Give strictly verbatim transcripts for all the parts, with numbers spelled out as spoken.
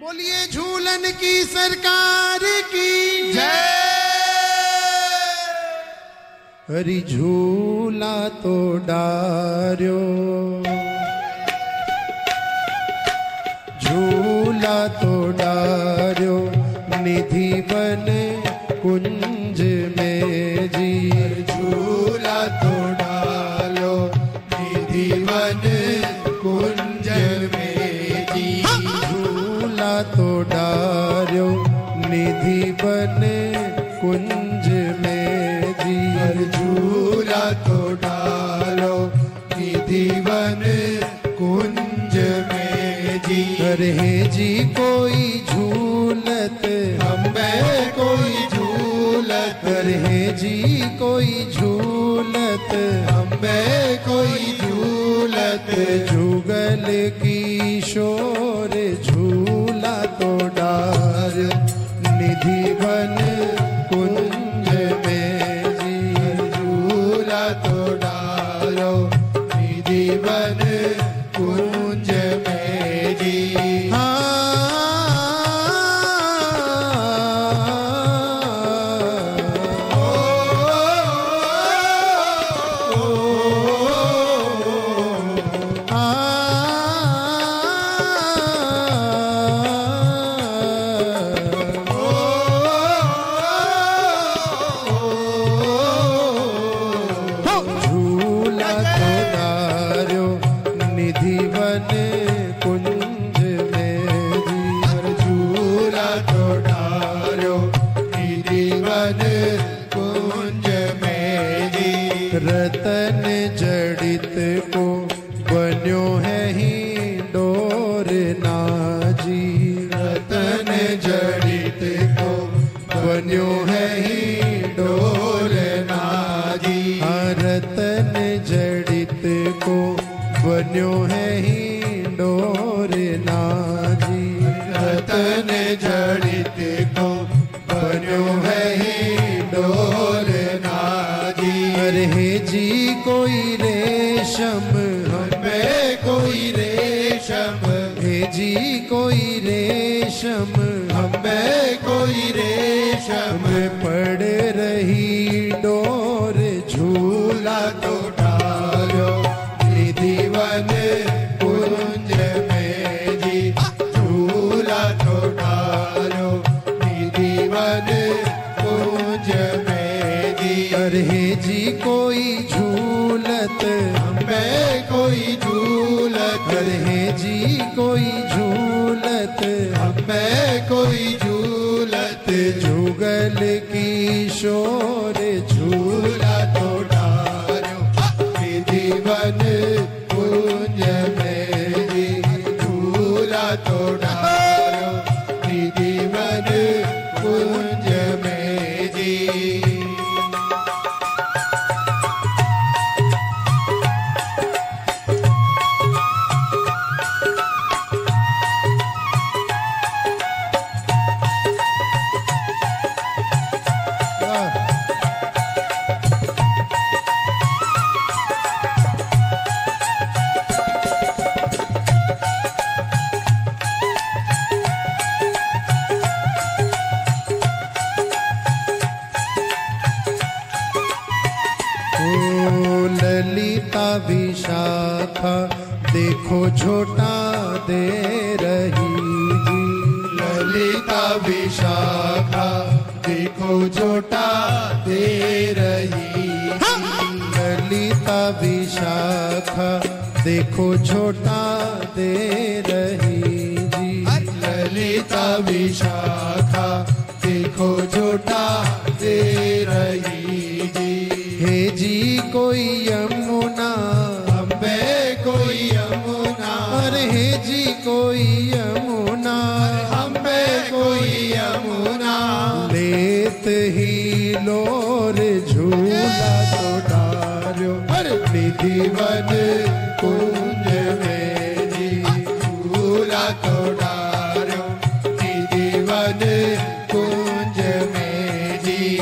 बोलिए झूलन की सरकार की जय। हरि झूला तो डार्यो, झूला तो डार्यो निधि बन कुंज में जी। झूला तो डालो निधि बन कुंज में जी। झूला तो डार्यो निधि बन कुंज में जी। झूला तो डालो निधि बन कुंज में जी। रहे जी कोई झूलत हमें कोई झूलत, रहे जी कोई झूलत हमें कोई झूलत। जुगल की शोर झूला तो डार निधि बन कुंज में जी। झूला तो डालो निधि बन कुंज में जी। रतन जड़ित को बन्यो है ही डोर नाजी। रतन जड़ित को बन्यो है ही डोर नाजी। रतन जड़ित को बन्यो है ही डोर नाजी। रतन जड़ित को बन्यो है ही डोर नाजी। रहे जी कोई रेशम हमें कोई रेशम, हे जी कोई रेशम हमें कोई रेशम। पड़ रही डोर झूला तो डालो निधि बन कुंज में जी। झूला तो डालो निधि बन कुंज में जी। रहे जी कोई झूलत हमें कोई झूलत, रहे जी कोई झूलत हमें कोई झूलत। जुगल की शोर झूला तो डालो निधि बन कुंज में जी। झूला तो डालो निधि बन कुंज में जी। ललिता विशाखा देखो झोटा दे रही जी। ललिता विशाखा देखो झोटा दे रही। ललिता विशाखा देखो झोटा दे रही जी। ललिता विशाखा देखो झोटा दे रही जी। हे जी कोई यमुना हमें कोई यमुना, अरे हे जी कोई यमुना हमें कोई यमुना। लेत ही लोर झूला तो डार्यो निधि बन कुंज में जी। झूला तो डालो निधि बन कुंज में जी।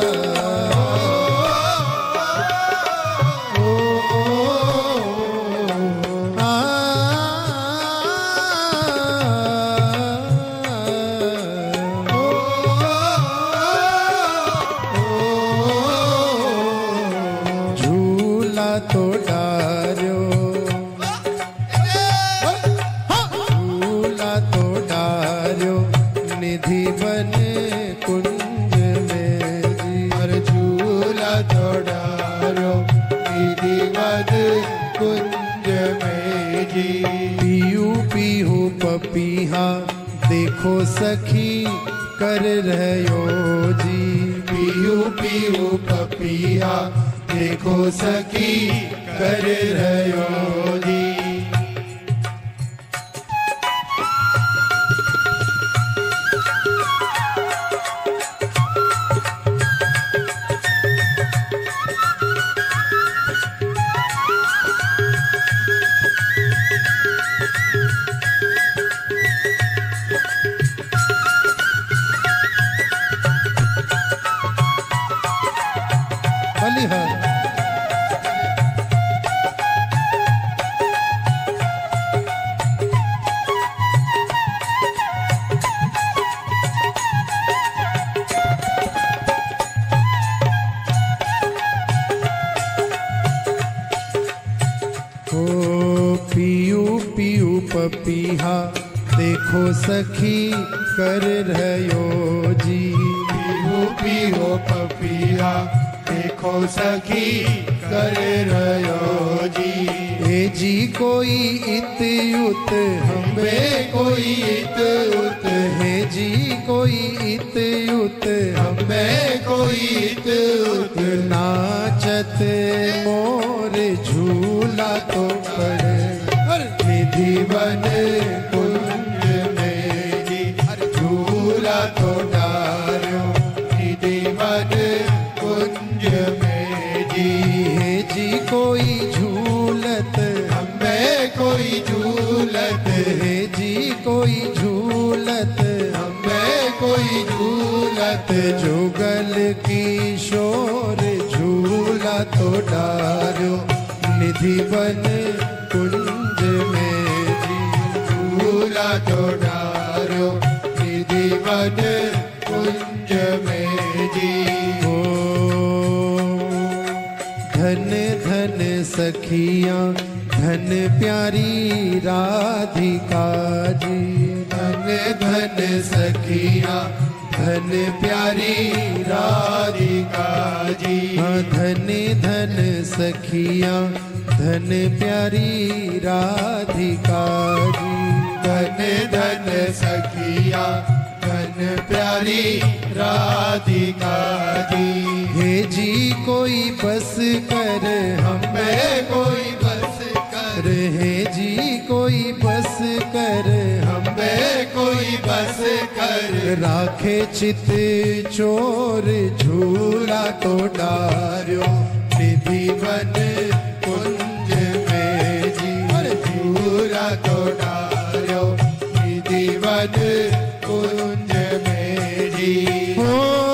ओ, ओ, ओ, ओ, कुंज में जी। पीयू पीहू पपीहा देखो सखी कर रहो जी। पीयू पीयू पपिया देखो सखी कर रहो जी। बलिहार ओ पीयू पीयू पपीहा देखो सखी कर रहो जी। पीहू पीहू पपिया देखो सखी कर रहो जी। ए जी कोई इत उत हम बे कोई इत उत है जी कोई इत उत हम हमें कोई इत उत नाचत मोर झूला तो पड़ निधि बन कुंज में जी। झूला तो डारो निधि बन कुंज में जी। है जी कोई झूलत हमें कोई झूलत है जी कोई झूलत हमें कोई झूलत जुगल किशोर झूला तो डारो निधि बन कुंज में जी। झूला तो डारो निधि बन कुंज में जी। ओ धन धन सखियां धन प्यारी राधिका जी। धन धन सखिया धन प्यारी राधिका जी। हाँ धन धन सखियां धन प्यारी राधिका जी। धन धन सखिया धन प्यारी राधिका जी। हे जी कोई बस कर हम हमें कोई बस कर हे जी कोई बस कर हम हमें कोई बस कर राखे चित चोर झूला तो डारो निधि बन कुंज में जी। झूला तो डारो निधि बन कुंज में जी। हो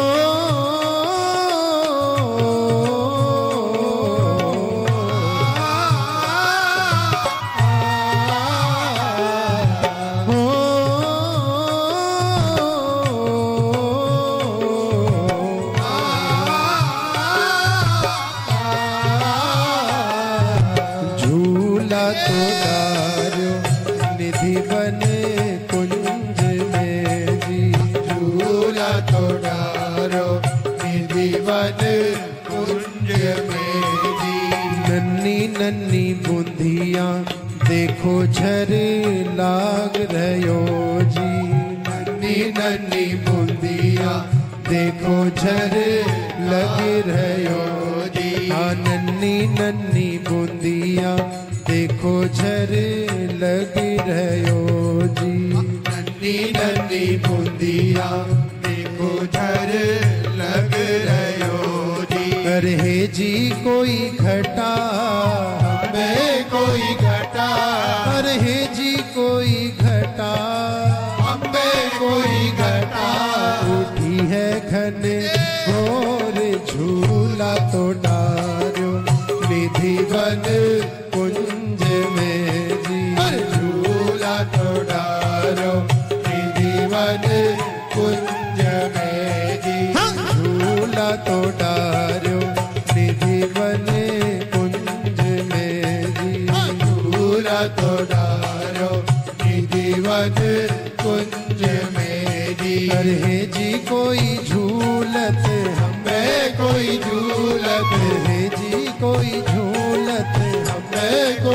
झूला तो डारो निधि बन कुंज में जी। झूला तो डारो निधि बन कुंज में जी। नन्नी नन्नी बूंदियां देखो झर लाग रहो जी। नन्नी नन्नी बूंदिया देखो झर लग रहो जी। हाँ नन्नी नन्नी बूंदियां देखो झर लग रहो जी। नन्नी नन्नी बूंदिया देखो झर लग रहो जी। अरे जी कोई घटा हमें कोई घटा अरे जी कोई घटा हमें कोई घटा उठी है घन घोर झूला तो डारो निधि बन कुंज में जी। झूला तो डारो निधि बन कुंज में जी। झूला तो डारो निधि बन कुंज में जी। झूला तो डारो निधि बन कुंज में जी। अरे जी कोई झूलत हमें कोई झूलत है जी कोई झूलत हमें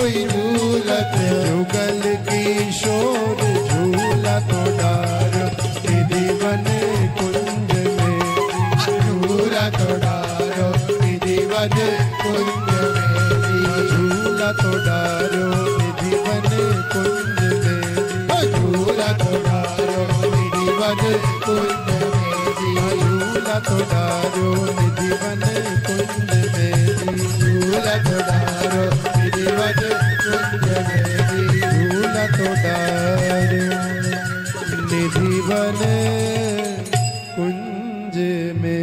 झूलत जुगल किशोर झूला तो डारो निधि वन कुंज में। झूला तो डारो निधि वन कुंज में। झूला तो डारो निधि वन कुंज में। झूला तो डारो निधि वन कुंज में। झूला तो डारो निधि वन कुंज में। झूला तो डारो निधि वन कुंज में। झूला तो डारो निधि वन कुंज में।